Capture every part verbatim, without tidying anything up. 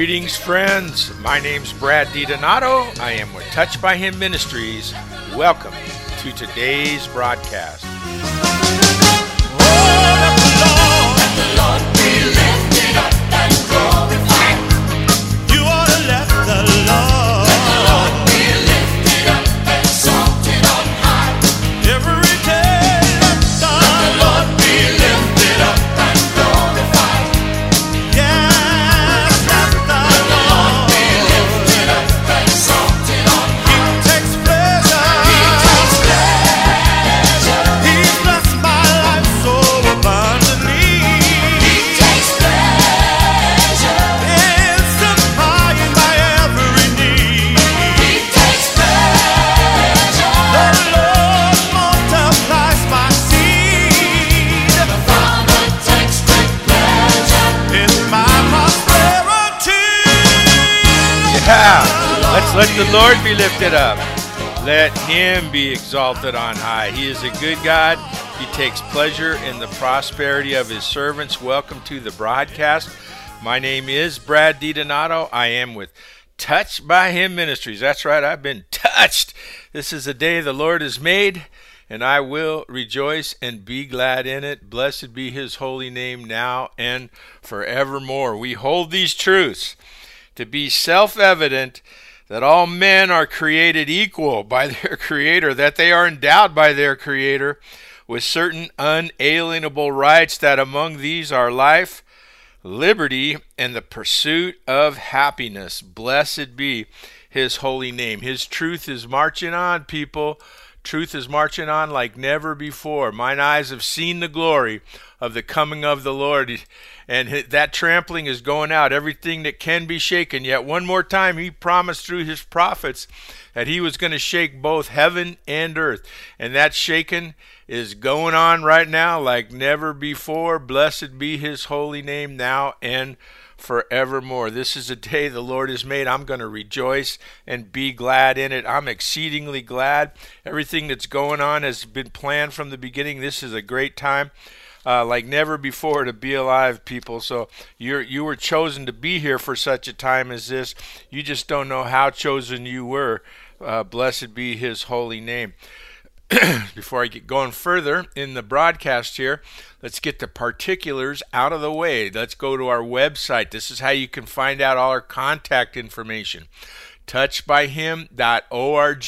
Greetings, friends. My name's Brad DiDonato. I am with Touched by Him Ministries. Welcome to today's broadcast. Oh, let the Lord, let the Lord be lifted up and glorified. You ought to let the Lord, let the Lord be lifted up and exalted on high. Every day, let the, let the Lord be lifted up and glorified. Yes, let the, let the Lord be lifted up and exalted on high. He takes pleasure. He takes pleasure. He's blessed my life so abundantly. He takes pleasure in supplying my every need. He takes pleasure. The Lord multiplies my seed. The Father takes great pleasure in my prosperity. Yeah, let's let the Lord be lifted up. Let Him be exalted on high. He is a good God. He takes pleasure in the prosperity of His servants. Welcome to the broadcast. My name is Brad DiDonato. I am with Touched by Him Ministries. That's right, I've been touched. This is a day the Lord has made, and I will rejoice and be glad in it. Blessed be His holy name now and forevermore. We hold these truths to be self-evident, that all men are created equal by their Creator, that they are endowed by their Creator with certain unalienable rights, that among these are life, liberty, and the pursuit of happiness. Blessed be His holy name. His truth is marching on, people. Truth is marching on like never before. Mine eyes have seen the glory of the coming of the Lord, and that trampling is going out, everything that can be shaken. Yet one more time, He promised through His prophets that He was going to shake both heaven and earth, and that shaking is going on right now like never before. Blessed be His holy name now and forevermore. This is a day the Lord has made. I'm going to rejoice and be glad in it. I'm exceedingly glad. Everything that's going on has been planned from the beginning. This is a great time, uh, like never before, to be alive, people. So you're you were chosen to be here for such a time as this. You just don't know how chosen you were. Uh, blessed be His holy name. Before I get going further in the broadcast here, let's get the particulars out of the way. Let's go to our website. This is how you can find out all our contact information. touched by him dot org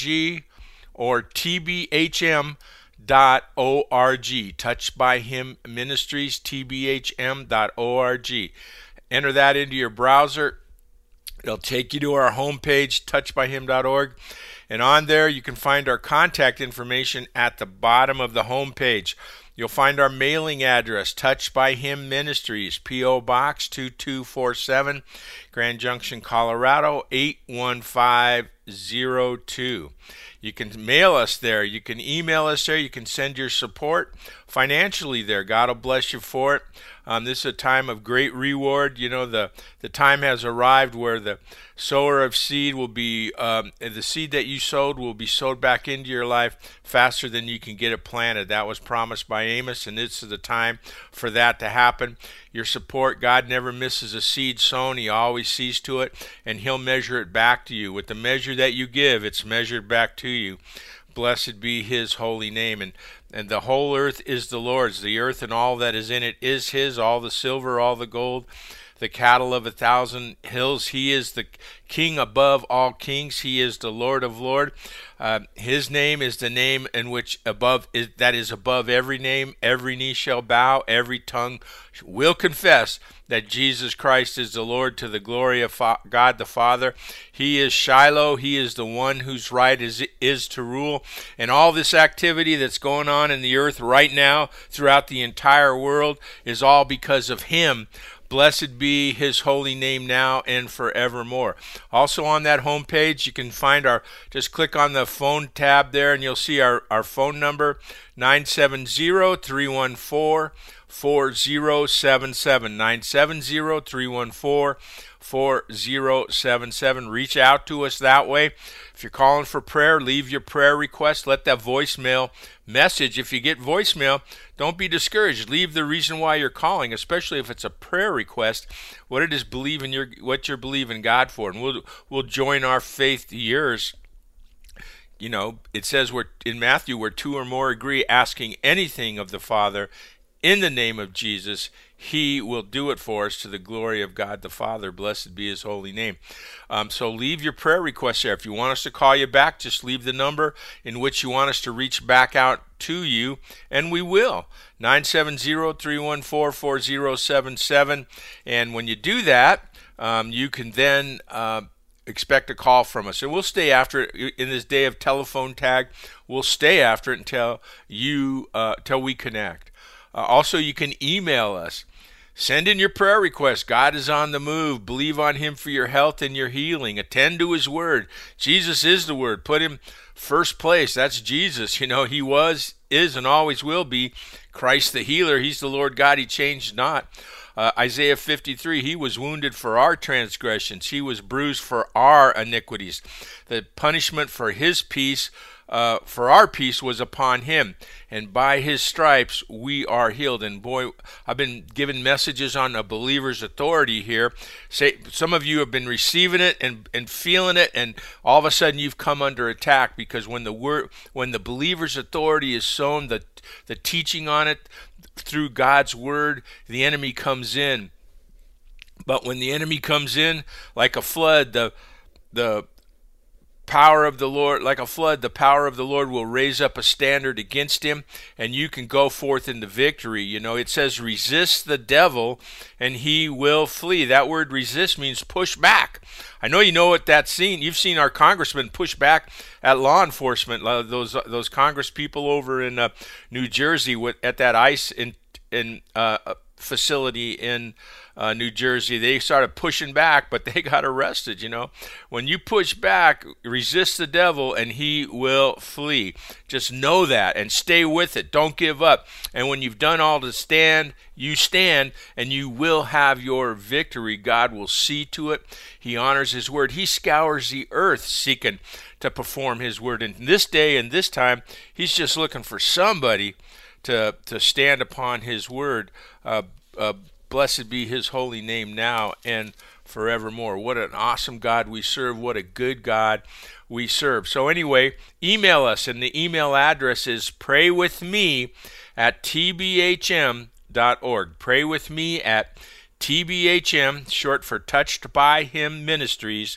or t b h m dot org. Touched by Him Ministries, t b h m dot org. Enter that into your browser. It'll take you to our homepage, touched by him dot org. And on there, you can find our contact information at the bottom of the homepage. You'll find our mailing address, Touched by Him Ministries, P O. Box two two four seven, Grand Junction, Colorado, eight one five zero two. You can mail us there. You can email us there. You can send your support financially there. God will bless you for it. Um, this is a time of great reward. You know, the, the time has arrived where the sower of seed will be, um, the seed that you sowed will be sowed back into your life faster than you can get it planted. That was promised by Amos, and this is the time for that to happen. Your support, God never misses a seed sown. He always sees to it, and He'll measure it back to you. With the measure that you give, it's measured back to you. Blessed be His holy name. And and the whole earth is the Lord's. The earth and all that is in it is His. All the silver, all the gold, the cattle of a thousand hills. He is the King above all kings. He is the Lord of lords. Uh, his name is the name in which above is, that is above every name. Every knee shall bow. Every tongue will confess that Jesus Christ is the Lord, to the glory of Fa- God the Father. He is Shiloh. He is the one whose right is is to rule. And all this activity that's going on in the earth right now throughout the entire world is all because of Him. Blessed be His holy name now and forevermore. Also on that homepage, you can find our, just click on the phone tab there and you'll see our, our phone number, nine seven zero, three one four, four zero seven seven, nine seven zero, three one four, four zero seven seven. Reach out to us that way. If you're calling for prayer, leave your prayer request. Let that voicemail message. If you get voicemail, don't be discouraged. Leave the reason why you're calling, especially if it's a prayer request, what it is believing your what you're believing God for, and we'll we'll join our faith to yours. You know, it says we're in Matthew where two or more agree asking anything of the Father in the name of Jesus, he will do it for us to the glory of God the Father. Blessed be his holy name. Um, so leave your prayer requests there. If you want us to call you back, just leave the number in which you want us to reach back out to you, and we will. nine seven zero, three one four, four zero seven seven. And when you do that, um, you can then uh, expect a call from us. And we'll stay after it in this day of telephone tag. We'll stay after it until you, uh, till we connect. Uh, also, you can email us. Send in your prayer requests. God is on the move. Believe on him for your health and your healing. Attend to his word. Jesus is the word. Put him first place. That's Jesus. You know, he was, is, and always will be Christ the healer. He's the Lord God. He changed not. Uh, Isaiah fifty-three, he was wounded for our transgressions. He was bruised for our iniquities. The punishment for his peace Uh, for our peace was upon him, and by his stripes we are healed. And boy, I've been giving messages on a believer's authority here. Say, some of you have been receiving it and, and feeling it, and all of a sudden you've come under attack, because when the word, when the believer's authority is sown, the the teaching on it through God's word, the enemy comes in. But when the enemy comes in like a flood, the the power of the Lord, like a flood, the power of the Lord will raise up a standard against him, and you can go forth into victory. You know, it says resist the devil and he will flee. That word resist means push back. I know you know what that's seen. You've seen our congressmen push back at law enforcement. Those those Congress people over in uh, New Jersey with at that ICE in in uh, facility in Uh, New Jersey, they started pushing back, but they got arrested. You know, when you push back, resist the devil and he will flee. Just know that and stay with it. Don't give up. And when you've done all to stand, you stand, and you will have your victory. God will see to it. He honors his word. He scours the earth seeking to perform his word. And this day and this time, he's just looking for somebody to to stand upon his word. Uh, uh, Blessed be his holy name now and forevermore. What an awesome God we serve. What a good God we serve. So anyway, email us, and the email address is praywithme at t b h m dot org. Pray with me at T B H M, short for Touched by Him Ministries,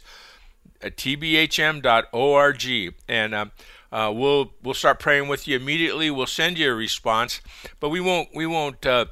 at t b h m dot org. And uh, uh, we'll we'll start praying with you immediately. We'll send you a response, but we won't we won't uh,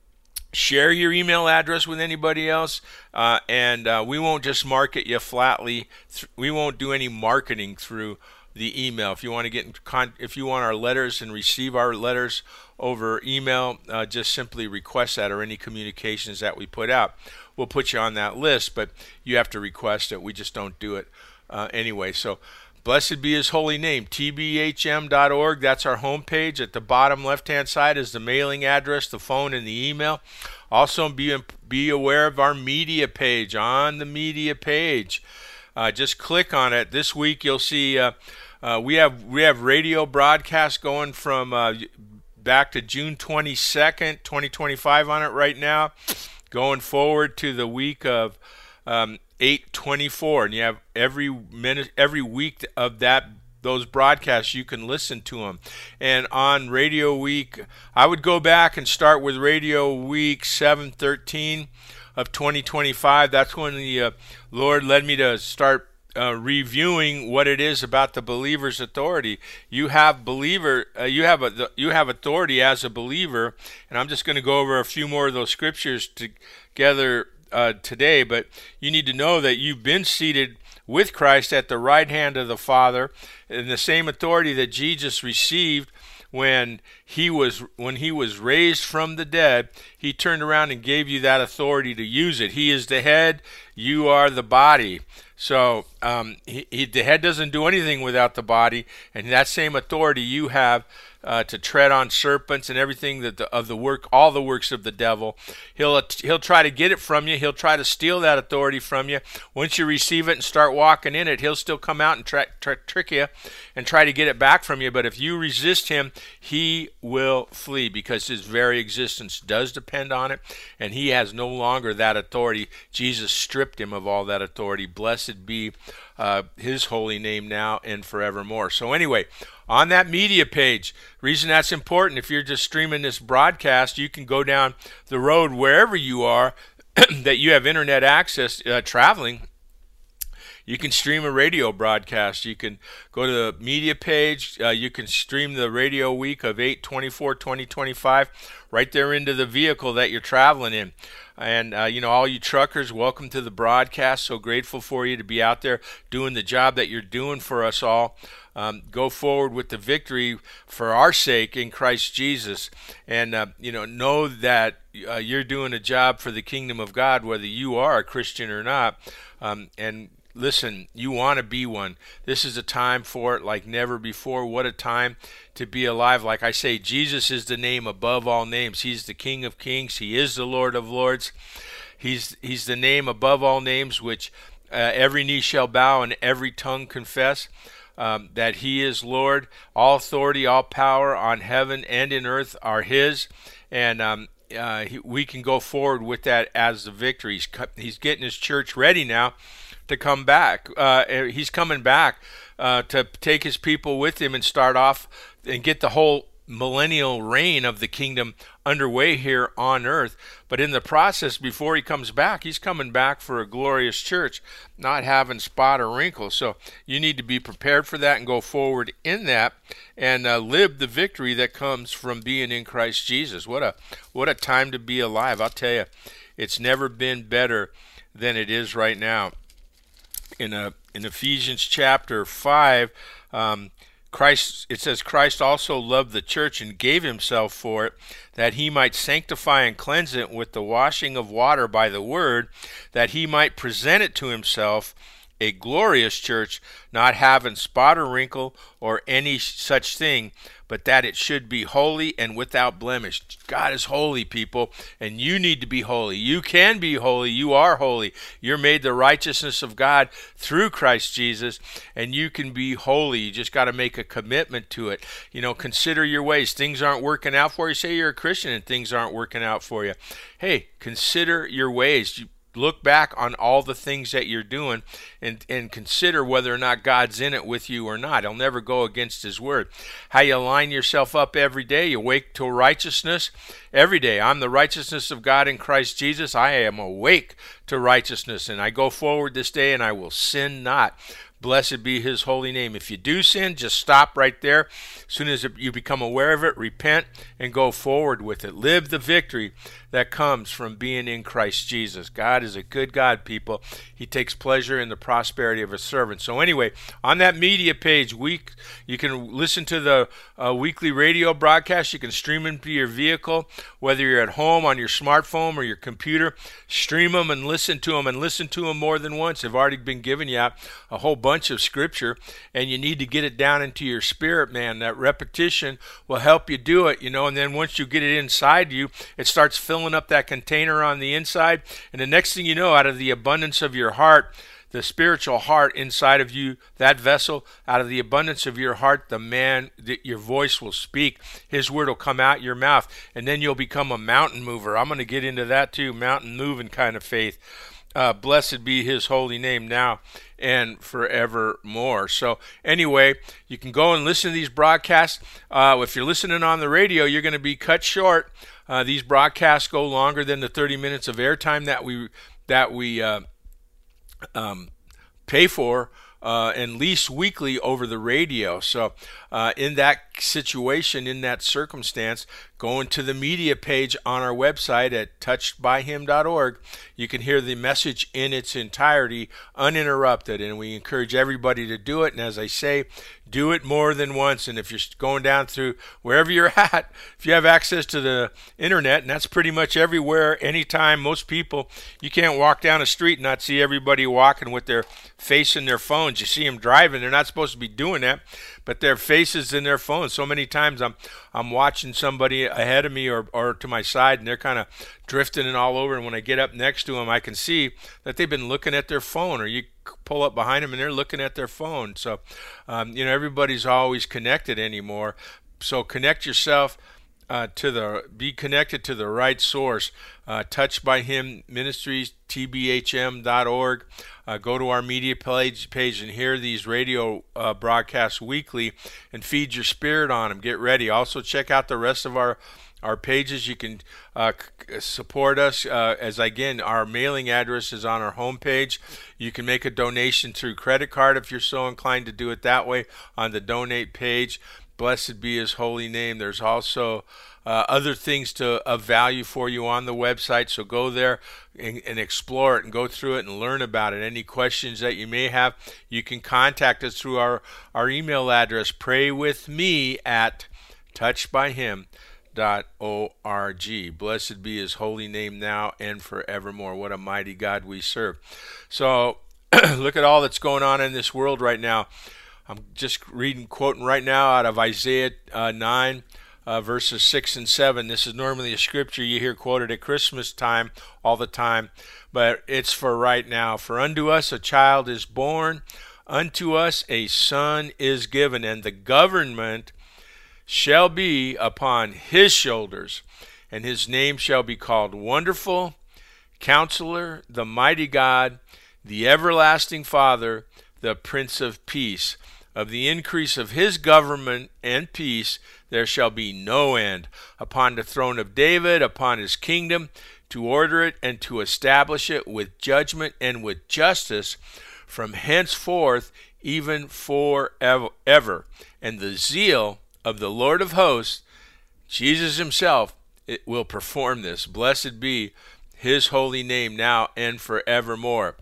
share your email address with anybody else, uh, and uh, we won't just market you flatly. Th- we won't do any marketing through the email. If you want to get in con- if you want our letters and receive our letters over email, uh, just simply request that, or any communications that we put out. We'll put you on that list, but you have to request it. We just don't do it uh, anyway. So blessed be his holy name. T B H M dot org, that's our homepage. At the bottom left-hand side is the mailing address, the phone, and the email. Also, be, be aware of our media page. On the media page, uh, just click on it. This week you'll see uh, uh, we have we have radio broadcasts going from uh, back to June twenty-second, twenty twenty-five on it right now, going forward to the week of um, eight twenty-four, and you have every minute, every week of that those broadcasts, you can listen to them. And on Radio Week, I would go back and start with Radio Week seven thirteen of twenty twenty-five. That's when the uh, Lord led me to start uh, reviewing what it is about the believer's authority. You have believer, uh, you have a, you have authority as a believer, and I'm just going to go over a few more of those scriptures together Uh, today, but you need to know that you've been seated with Christ at the right hand of the Father, in the same authority that Jesus received when he was when he was raised from the dead. He turned around and gave you that authority to use it. He is the head, you are the body. So um, he, he, the head doesn't do anything without the body, and that same authority you have uh, to tread on serpents and everything that the, of the work, all the works of the devil. He'll he'll try to get it from you. He'll try to steal that authority from you. Once you receive it and start walking in it, he'll still come out and tra- tra- trick you and try to get it back from you. But if you resist him, he will flee, because his very existence does depend on it, and he has no longer that authority. Jesus stripped him of all that authority. Blessed be uh, his holy name now and forevermore. So anyway, on that media page, reason that's important, if you're just streaming this broadcast, you can go down the road wherever you are that you have internet access, uh, traveling. You can stream a radio broadcast. You can go to the media page. Uh, you can stream the radio week of eight twenty-four twenty twenty-five right there into the vehicle that you're traveling in. And, uh, you know, all you truckers, welcome to the broadcast. So grateful for you to be out there doing the job that you're doing for us all. Um, go forward with the victory for our sake in Christ Jesus. And, uh, you know, know that uh, you're doing a job for the kingdom of God, whether you are a Christian or not. Um, and listen, you want to be one. This is a time for it like never before. What a time to be alive. Like I say, Jesus is the name above all names. He's the King of kings. He is the Lord of lords. He's, he's the name above all names, which uh, every knee shall bow and every tongue confess. Um, that he is Lord. All authority, all power on heaven and in earth are his. And um, uh, he, we can go forward with that as the victory. He's, he's getting his church ready now to come back. Uh, he's coming back uh, to take his people with him and start off and get the whole millennial reign of the kingdom underway here on earth. But in the process, before he comes back, he's coming back for a glorious church, not having spot or wrinkle. So you need to be prepared for that and go forward in that and uh, live the victory that comes from being in Christ Jesus. What a what a time to be alive. I'll tell you, it's never been better than it is right now. In a, in Ephesians chapter five, um, Christ, it says, Christ also loved the church and gave himself for it, that he might sanctify and cleanse it with the washing of water by the word, that he might present it to himself a glorious church, not having spot or wrinkle or any such thing, but that it should be holy and without blemish. God is holy, people, and you need to be holy. You can be holy. You are holy. You're made the righteousness of God through Christ Jesus, and you can be holy. You just got to make a commitment to it. You know, consider your ways. Things aren't working out for you. Say you're a Christian and things aren't working out for you. Hey, consider your ways. You look back on all the things that you're doing and, and consider whether or not God's in it with you or not. He'll never go against his word. How you line yourself up every day. You wake to righteousness every day. I'm the righteousness of God in Christ Jesus. I am awake to righteousness, and I go forward this day and I will sin not. Blessed be his holy name. If you do sin, just stop right there. As soon as you become aware of it, repent and go forward with it. Live the victory that comes from being in Christ Jesus. God is a good God, people. He takes pleasure in the prosperity of his servants. So anyway, on that media page, week, you can listen to the uh, weekly radio broadcast. You can stream them to your vehicle, whether you're at home on your smartphone or your computer. Stream them and listen to them, and listen to them more than once. They've already been giving you a whole bunch of scripture, and you need to get it down into your spirit, man. That repetition will help you do it, you know, and then once you get it inside you, it starts filling up that container on the inside, and the next thing you know, out of the abundance of your heart, the spiritual heart inside of you, that vessel, out of the abundance of your heart, the man, the, your voice will speak. His word will come out your mouth, and then you'll become a mountain mover. I'm going to get into that too, mountain moving kind of faith. Uh, blessed be his holy name now and forevermore. So anyway, you can go and listen to these broadcasts. Uh, if you're listening on the radio, you're going to be cut short. Uh, these broadcasts go longer than the thirty minutes of airtime that we that we uh, um, pay for uh, and lease weekly over the radio. So uh, in that situation, in that circumstance, go going to the media page on our website at touched by him dot org, you can hear the message in its entirety uninterrupted, and we encourage everybody to do it. And as I say, do it more than once. And if you're going down through wherever you're at, if you have access to the internet, and that's pretty much everywhere, anytime, most people, you can't walk down a street and not see everybody walking with their face in their phones. You see them driving. They're not supposed to be doing that, but their faces in their phones. So many times I'm I'm watching somebody ahead of me or, or to my side, and they're kind of drifting and all over. And when I get up next to them, I can see that they've been looking at their phone, or you pull up behind them and they're looking at their phone. So, um, you know, everybody's always connected anymore. So connect yourself uh, to the, be connected to the right source. Uh, Touched by Him Ministries, T B H M dot org. Uh, go to our media page, page and hear these radio uh, broadcasts weekly and feed your spirit on them. Get ready. Also check out the rest of our our pages. You can uh, c- support us uh, as, again, our mailing address is on our homepage. You can make a donation through credit card if you're so inclined to do it that way on the donate page. Blessed be His holy name. There's also uh, other things to of value for you on the website, so go there and, and explore it and go through it and learn about it. Any questions that you may have, you can contact us through our, our email address, praywithme at touched by him dot org. Blessed be His holy name now and forevermore. What a mighty God we serve. So look at all that's going on in this world right now. I'm just reading, quoting right now out of Isaiah uh, nine, uh, verses six and seven. This is normally a scripture you hear quoted at Christmas time all the time, but it's for right now. For unto us a child is born, unto us a son is given, and the government shall be upon his shoulders, and his name shall be called Wonderful, Counselor, the Mighty God, the Everlasting Father, the Prince of Peace. Of the increase of his government and peace there shall be no end, upon the throne of David, upon his kingdom, to order it and to establish it with judgment and with justice from henceforth, even forever. And the zeal of the Lord of hosts, Jesus himself, it will perform this. Blessed be his holy name now and forevermore.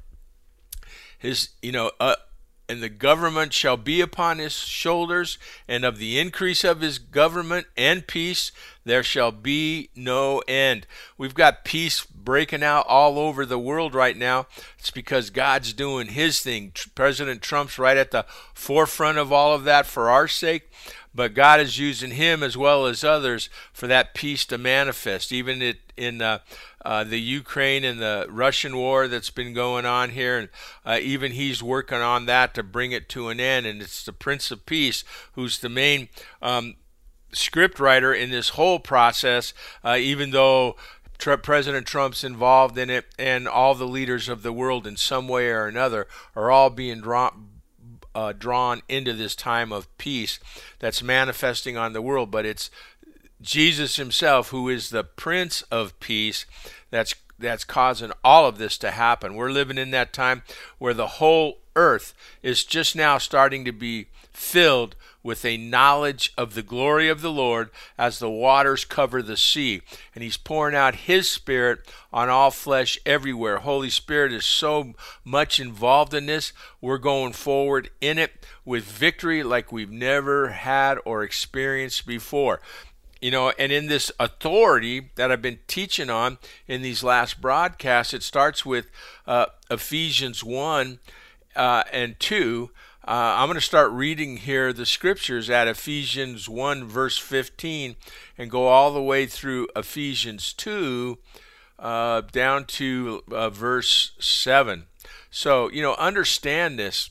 His, you know, uh, and the government shall be upon his shoulders, and of the increase of his government and peace there shall be no end. We've got peace breaking out all over the world right now. It's because God's doing his thing. President Trump's right at the forefront of all of that for our sake, but God is using him as well as others for that peace to manifest. Even it, in uh, uh, the Ukraine and the Russian war that's been going on here, and uh, even he's working on that to bring it to an end. And it's the Prince of Peace who's the main um, script writer in this whole process, uh, even though Tr- President Trump's involved in it, and all the leaders of the world in some way or another are all being drawn Uh, drawn into this time of peace that's manifesting on the world. But it's Jesus himself, who is the Prince of Peace, that's that's causing all of this to happen. We're living in that time where the whole earth is just now starting to be filled with a knowledge of the glory of the Lord as the waters cover the sea. And he's pouring out his Spirit on all flesh everywhere. Holy Spirit is so much involved in this. We're going forward in it with victory like we've never had or experienced before. You know, and in this authority that I've been teaching on in these last broadcasts, it starts with uh, Ephesians one uh, and two. Uh, I'm going to start reading here the scriptures at Ephesians one verse fifteen and go all the way through Ephesians two uh, down to uh, verse seven. So, you know, understand this,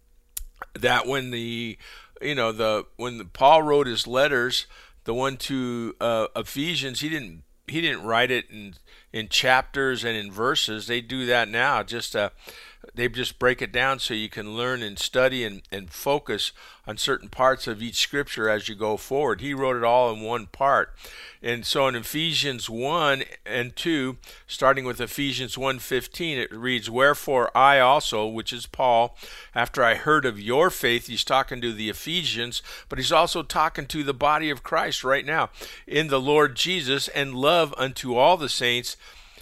that when the, you know, the when the, Paul wrote his letters, the one to uh, Ephesians, he didn't he didn't write it in in chapters and in verses. They do that now. Just uh, they just break it down so you can learn and study and, and focus on certain parts of each scripture as you go forward. He wrote it all in one part. And so in Ephesians one and two, starting with Ephesians one fifteen, it reads, "Wherefore I also," which is Paul, "after I heard of your faith," he's talking to the Ephesians, but he's also talking to the body of Christ right now, "in the Lord Jesus, and love unto all the saints,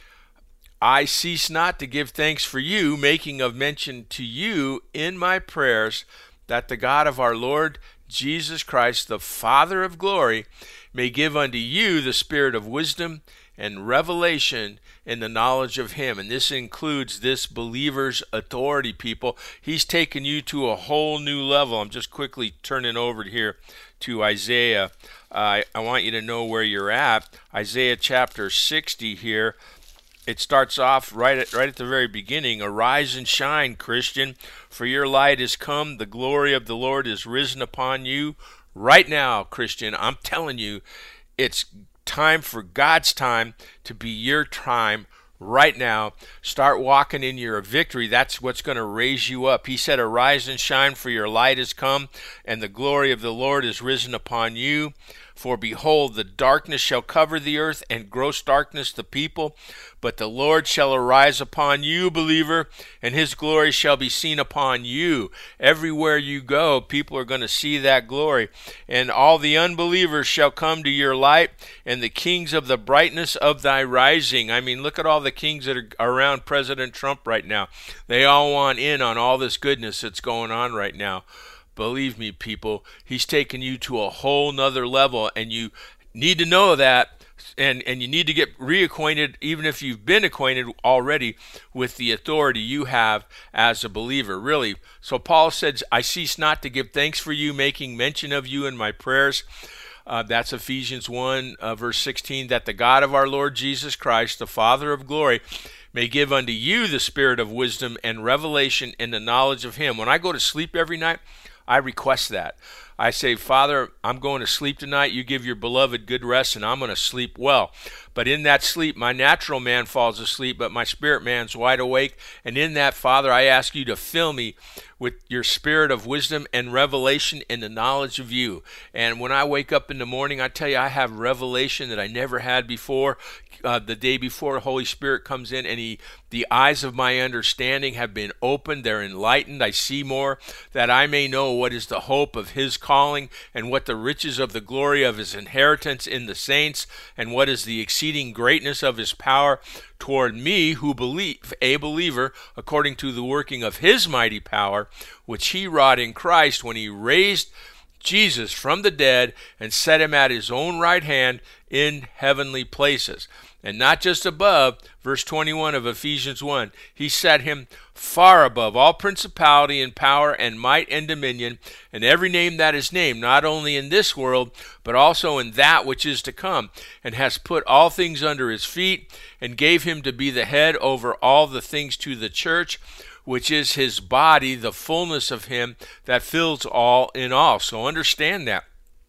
I cease not to give thanks for you, making of mention to you in my prayers, that the God of our Lord Jesus Christ, the Father of glory, may give unto you the spirit of wisdom and revelation in the knowledge of him." And this includes this believer's authority, people. He's taken you to a whole new level. I'm just quickly turning over here to Isaiah. Uh, I want you to know where you're at. Isaiah chapter sixty here. It starts off right at, right at the very beginning. "Arise and shine, Christian, for your light is come. The glory of the Lord is risen upon you." Right now, Christian, I'm telling you, it's time for God's time to be your time right now. Start walking in your victory. That's what's going to raise you up. He said, "Arise and shine, for your light is come, and the glory of the Lord is risen upon you. For behold, the darkness shall cover the earth, and gross darkness the people. But the Lord shall arise upon you, believer, and his glory shall be seen upon you." Everywhere you go, people are going to see that glory. "And all the unbelievers shall come to your light, and the kings of the brightness of thy rising." I mean, look at all the kings that are around President Trump right now. They all want in on all this goodness that's going on right now. Believe me, people, he's taken you to a whole nother level, and you need to know that, and, and you need to get reacquainted, even if you've been acquainted already, with the authority you have as a believer, really. So Paul says, "I cease not to give thanks for you, making mention of you in my prayers." Uh, that's Ephesians one, uh, verse sixteen, "that the God of our Lord Jesus Christ, the Father of glory, may give unto you the spirit of wisdom and revelation in the knowledge of him." When I go to sleep every night, I request that. I say, "Father, I'm going to sleep tonight. You give your beloved good rest, and I'm going to sleep well. But in that sleep, my natural man falls asleep, but my spirit man's wide awake. And in that, Father, I ask you to fill me with your spirit of wisdom and revelation in the knowledge of you." And when I wake up in the morning, I tell you, I have revelation that I never had before. Uh, the day before, the Holy Spirit comes in, and he, the eyes of my understanding have been opened. They're enlightened. I see more, that I may know what is the hope of his calling, and what the riches of the glory of his inheritance in the saints, and what is the exceeding greatness of his power toward me who believe, a believer, according to the working of his mighty power, which he wrought in Christ when he raised Jesus from the dead and set him at his own right hand in heavenly places. And not just above, verse twenty-one of Ephesians one, he set him far above all principality and power and might and dominion, and every name that is named, not only in this world, but also in that which is to come, and has put all things under his feet, and gave him to be the head over all the things to the church, which is his body, the fullness of him that fills all in all. So understand that.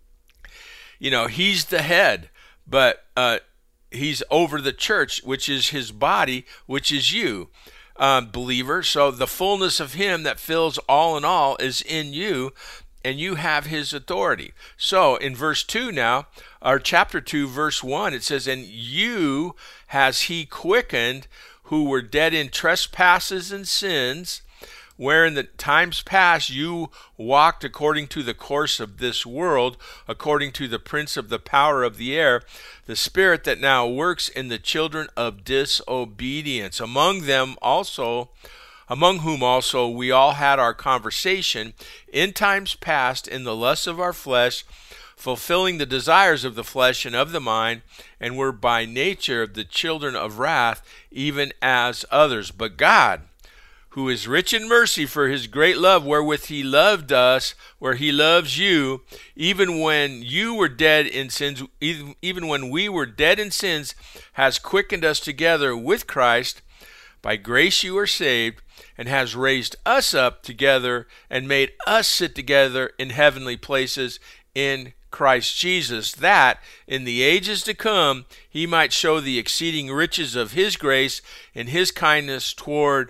You know, he's the head, but uh, he's over the church, which is his body, which is you, um, believer. So the fullness of him that fills all in all is in you, and you have his authority. So in verse two now, or chapter two, verse one, it says, "And you has he quickened, who were dead in trespasses and sins, where in the times past you walked according to the course of this world, according to the prince of the power of the air, the spirit that now works in the children of disobedience, among them also, among whom also we all had our conversation in times past in the lusts of our flesh, fulfilling the desires of the flesh and of the mind, and were by nature the children of wrath, even as others. But God, who is rich in mercy for his great love wherewith he loved us, where he loves you, even when you were dead in sins, even, even when we were dead in sins, has quickened us together with Christ. By grace you are saved, and has raised us up together and made us sit together in heavenly places in Christ Jesus, that in the ages to come he might show the exceeding riches of his grace and his kindness toward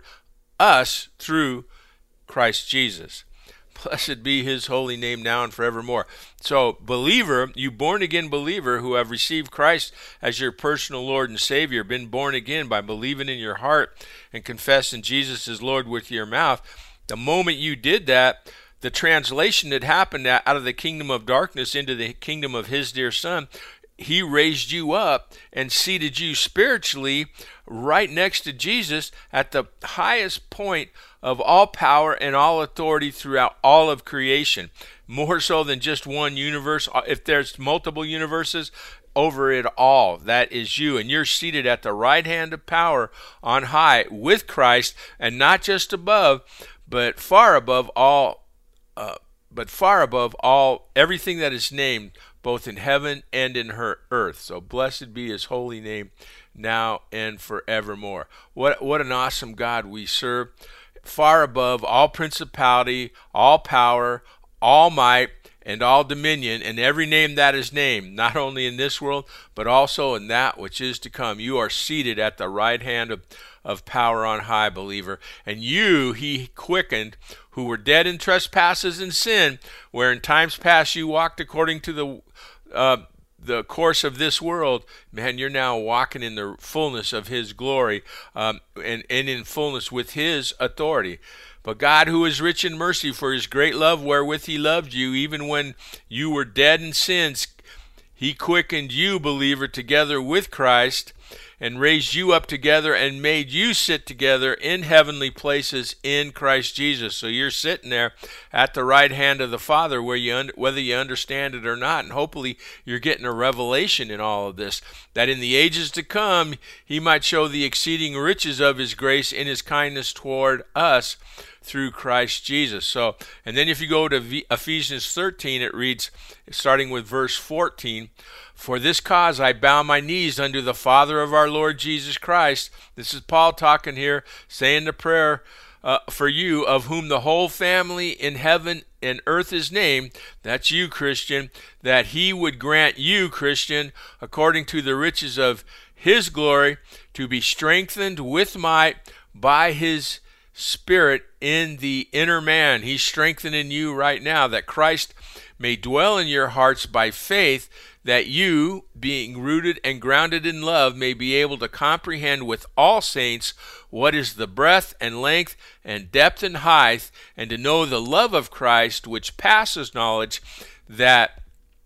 us through Christ Jesus. Blessed be his holy name now and forevermore. So, believer, you born-again believer who have received Christ as your personal Lord and Savior, been born again by believing in your heart and confessing Jesus as Lord with your mouth, the moment you did that, the translation that happened out of the kingdom of darkness into the kingdom of his dear Son, he raised you up and seated you spiritually right next to Jesus at the highest point of all power and all authority throughout all of creation. More so than just one universe. If there's multiple universes, over it all, that is you. And you're seated at the right hand of power on high with Christ, and not just above, but far above all Uh, but far above all, everything that is named, both in heaven and in her earth. So blessed be his holy name now and forevermore. What what an awesome God we serve. Far above all principality, all power, all might, and all dominion, and every name that is named, not only in this world, but also in that which is to come. You are seated at the right hand of, of power on high, believer. And you he quickened, who were dead in trespasses and sin, where in times past you walked according to the uh, the course of this world. Man, you're now walking in the fullness of his glory, um, and, and in fullness with his authority. But God, who is rich in mercy, for his great love wherewith he loved you, even when you were dead in sins, he quickened you, believer, together with Christ, and raised you up together and made you sit together in heavenly places in Christ Jesus. So you're sitting there at the right hand of the Father, where you un- whether you understand it or not, and hopefully you're getting a revelation in all of this, that in the ages to come he might show the exceeding riches of his grace in his kindness toward us through Christ Jesus. So, and then if you go to v- Ephesians thirteen, it reads, starting with verse fourteen, "For this cause I bow my knees unto the Father of our Lord Jesus Christ." This is Paul talking here, saying the prayer uh, for you, "of whom the whole family in heaven and earth is named." That's you, Christian. "That he would grant you, Christian, according to the riches of his glory, to be strengthened with might by his Spirit in the inner man." He's strengthening you right now, that Christ may dwell in your hearts by faith, that you, being rooted and grounded in love, may be able to comprehend with all saints what is the breadth and length and depth and height, and to know the love of Christ, which passes knowledge, that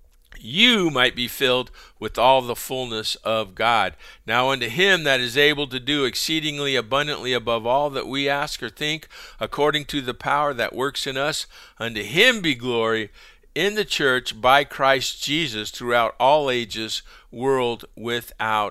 you might be filled with all the fullness of God. Now unto him that is able to do exceedingly abundantly above all that we ask or think, according to the power that works in us, unto him be glory in the church by Christ Jesus throughout all ages, world without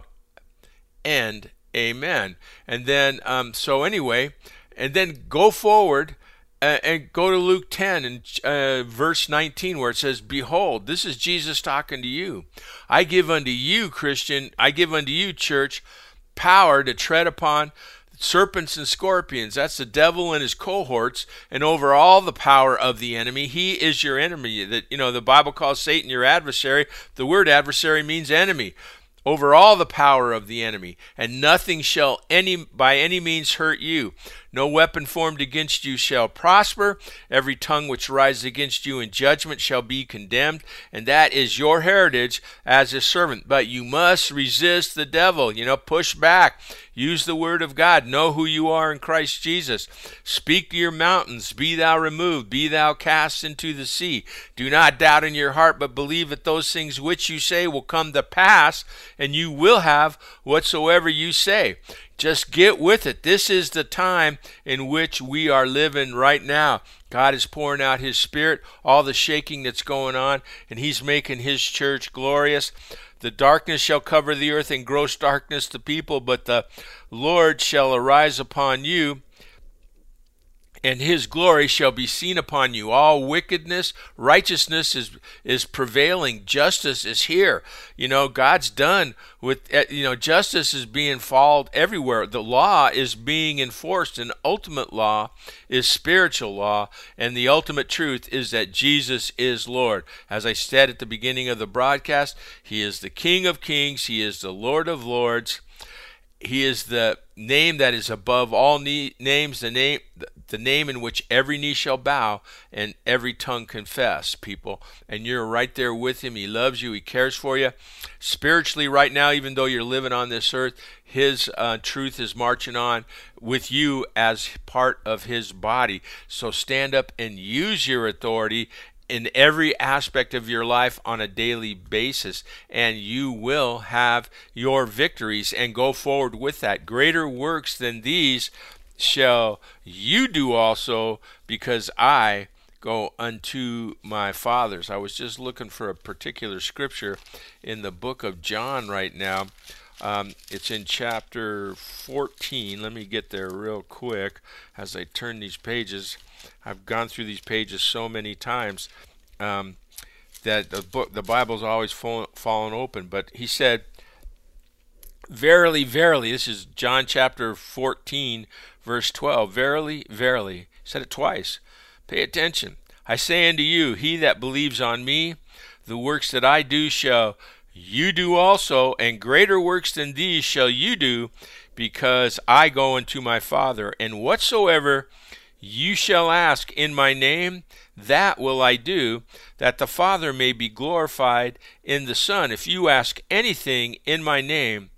end. Amen. And then, um, so anyway, and then go forward Uh, and go to Luke ten and uh, verse nineteen, where it says, "Behold," this is Jesus talking to you, "I give unto you, Christian, I give unto you, church, power to tread upon serpents and scorpions." That's the devil and his cohorts, and over all the power of the enemy. He is your enemy. That, you know, the Bible calls Satan your adversary. The word adversary means enemy. Over all the power of the enemy, and nothing shall any by any means hurt you. No weapon formed against you shall prosper. Every tongue which rises against you in judgment shall be condemned. And that is your heritage as a servant. But you must resist the devil. You know, push back. Use the word of God. Know who you are in Christ Jesus. Speak to your mountains. Be thou removed. Be thou cast into the sea. Do not doubt in your heart, but believe that those things which you say will come to pass, and you will have whatsoever you say. Just get with it. This is the time in which we are living right now. God is pouring out his Spirit, all the shaking that's going on, and he's making his church glorious. The darkness shall cover the earth, and gross darkness the people, but the Lord shall arise upon you, and his glory shall be seen upon you. All wickedness, righteousness is is prevailing. Justice is here. You know, God's done with, you know, justice is being followed everywhere. The law is being enforced, and ultimate law is spiritual law, and the ultimate truth is that Jesus is Lord. As I said at the beginning of the broadcast, he is the King of Kings. He is the Lord of Lords. He is the name that is above all ne- names, the name the name in which every knee shall bow and every tongue confess, people. And you're right there with him. He loves you. He cares for you. Spiritually right now, even though you're living on this earth, his uh, truth is marching on with you as part of his body. So stand up and use your authority in every aspect of your life on a daily basis, and you will have your victories, and go forward with that. Greater works than these shall you do also, because I go unto my fathers. I was just looking for a particular scripture in the book of John right now. Um, it's in chapter fourteen. Let me get there real quick as I turn these pages. I've gone through these pages so many times um, that the book, the Bible's always fallen, fallen open. But he said, "Verily, verily," this is John chapter fourteen, verse twelve. "Verily, verily," he said it twice. Pay attention. "I say unto you, he that believes on me, the works that I do shall you do also, and greater works than these shall you do, because I go unto my Father. And whatsoever you shall ask in my name, that will I do, that the Father may be glorified in the Son. If you ask anything in my name,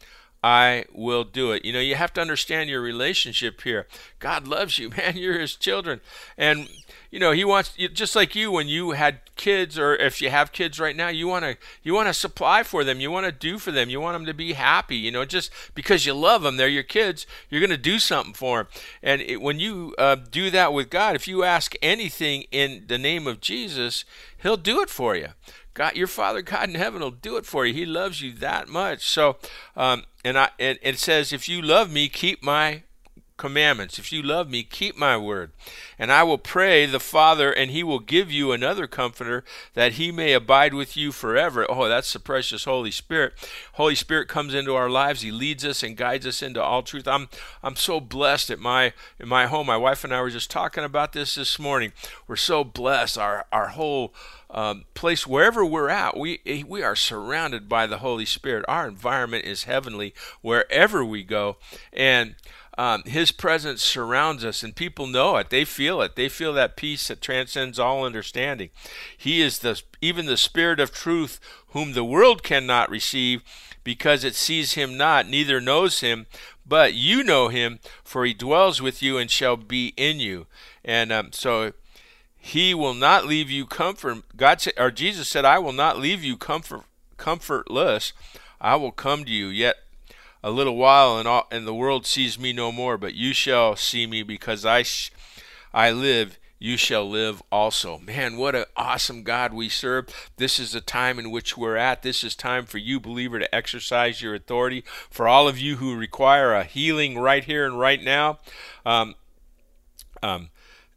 I will do it." You know, you have to understand your relationship here. God loves you, man. You're his children. And, you know, he wants, just like you, when you had kids, or if you have kids right now, you want to you want to supply for them. You want to do for them. You want them to be happy. You know, just because you love them, they're your kids, you're going to do something for them. And it, when you uh, do that with God, if you ask anything in the name of Jesus, he'll do it for you. God, your Father God in heaven will do it for you. He loves you that much. So, um, and I, and it says, "If you love me, keep my commandments. If you love me, keep my word. And I will pray the Father, and he will give you another comforter, that he may abide with you forever." Oh, that's the precious Holy Spirit. Holy Spirit comes into our lives. He leads us and guides us into all truth. I'm I'm so blessed at my in my home. My wife and I were just talking about this this morning. We're so blessed. Our our whole Um, place, wherever we're at, we we are surrounded by the Holy Spirit. Our environment is heavenly wherever we go, and um, his presence surrounds us, and people know it. They feel it. They feel that peace that transcends all understanding. He is the even the Spirit of truth, whom the world cannot receive, because it sees him not, neither knows him. But you know him, for he dwells with you and shall be in you. And um, so he will not leave you comfort. God said, or Jesus said, "I will not leave you comfort, comfortless. I will come to you. Yet a little while, and all, and the world sees me no more. But you shall see me, because I, sh- I live. You shall live also." Man, what an awesome God we serve. This is the time in which we're at. This is time for you, believer, to exercise your authority. For all of you who require a healing right here and right now, um, um.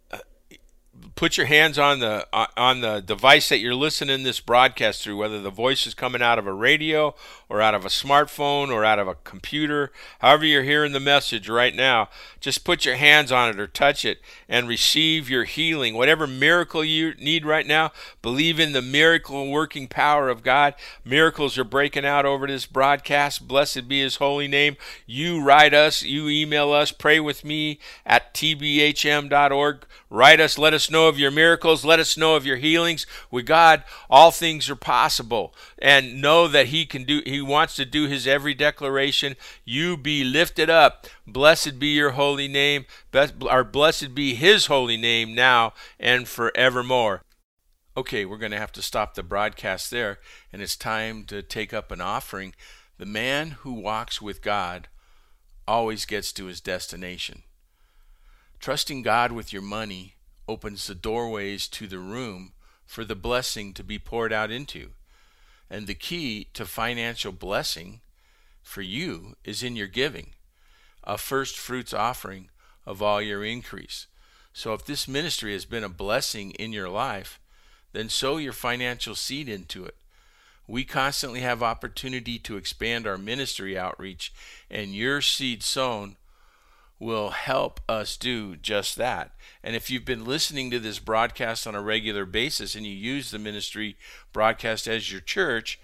put your hands on the on the device that you're listening this broadcast through, whether the voice is coming out of a radio or out of a smartphone or out of a computer. However you're hearing the message right now, just put your hands on it or touch it and receive your healing. Whatever miracle you need right now, believe in the miracle working power of God. Miracles are breaking out over this broadcast. Blessed be his holy name. You write us, you email us, pray with me at t b h m dot org. Write us, let us know of your miracles, let us know of your healings. With God, all things are possible. And know that he can do, he wants to do his every declaration. You be lifted up. Blessed be your holy name, or blessed be his holy name now and forevermore. Okay, we're going to have to stop the broadcast there, and it's time to take up an offering. The man who walks with God always gets to his destination. Trusting God with your money opens the doorways to the room for the blessing to be poured out into. And the key to financial blessing for you is in your giving, a first fruits offering of all your increase. So if this ministry has been a blessing in your life, then sow your financial seed into it. We constantly have opportunity to expand our ministry outreach, and your seed sown will help us do just that. And if you've been listening to this broadcast on a regular basis and you use the ministry broadcast as your church,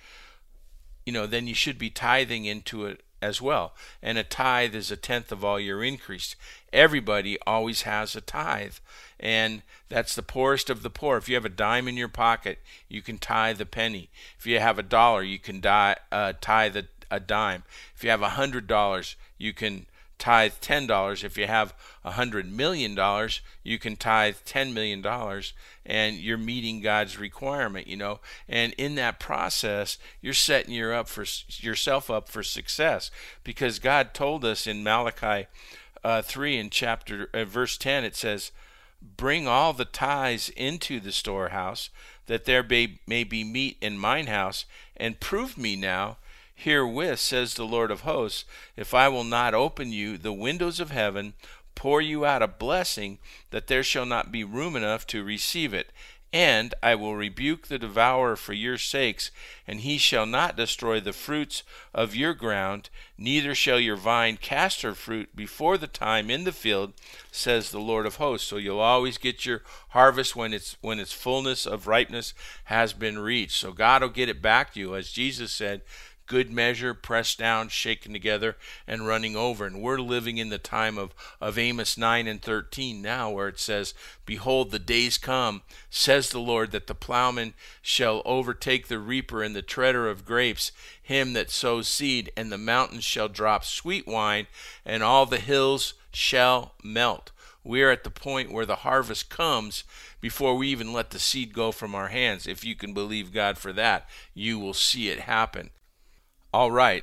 you know, then you should be tithing into it as well. And a tithe is a tenth of all your increase. Everybody always has a tithe, and that's the poorest of the poor. If you have a dime in your pocket, you can tithe a penny. If you have a dollar, you can die, uh, tithe a, a dime. If you have a hundred dollars, you can tithe ten dollars. If you have a hundred million dollars, you can tithe ten million dollars, and you're meeting God's requirement, you know. And in that process, you're setting your up for yourself up for success, because God told us in Malachi uh, three in chapter uh, verse ten, it says, "Bring all the tithes into the storehouse, that there may, may be meat in mine house, and prove me now herewith, says the Lord of hosts, if I will not open you the windows of heaven, pour you out a blessing, that there shall not be room enough to receive it. And I will rebuke the devourer for your sakes, and he shall not destroy the fruits of your ground, neither shall your vine cast her fruit before the time in the field, says the Lord of hosts." So you'll always get your harvest when it's when its fullness of ripeness has been reached. So God will get it back to you, as Jesus said, good measure, pressed down, shaken together, and running over. And we're living in the time of, of Amos nine and thirteen now, where it says, "Behold, the days come, says the Lord, that the plowman shall overtake the reaper and the treader of grapes, him that sows seed, and the mountains shall drop sweet wine, and all the hills shall melt." We are at the point where the harvest comes before we even let the seed go from our hands. If you can believe God for that, you will see it happen. All right,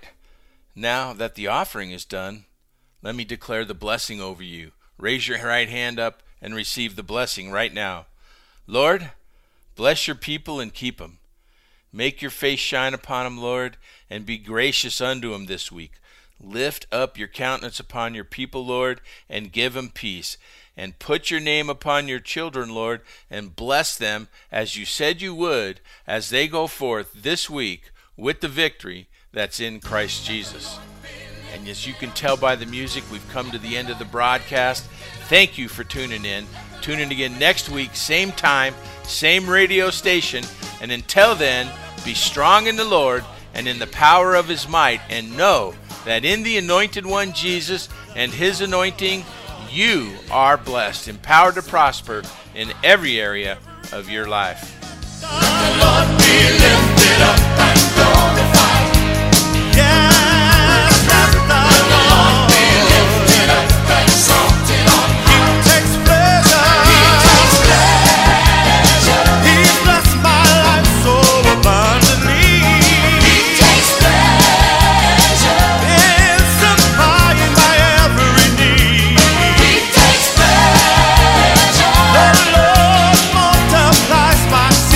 now that the offering is done, let me declare the blessing over you. Raise your right hand up and receive the blessing right now. Lord, bless your people and keep them. Make your face shine upon them, Lord, and be gracious unto them this week. Lift up your countenance upon your people, Lord, and give them peace. And put your name upon your children, Lord, and bless them as you said you would, as they go forth this week with the victory that's in Christ Jesus. And as you can tell by the music, we've come to the end of the broadcast. Thank you for tuning in. Tune in again next week, same time, same radio station. And until then, be strong in the Lord and in the power of his might, and know that in the Anointed One, Jesus, and his anointing, you are blessed, empowered to prosper in every area of your life. The Lord be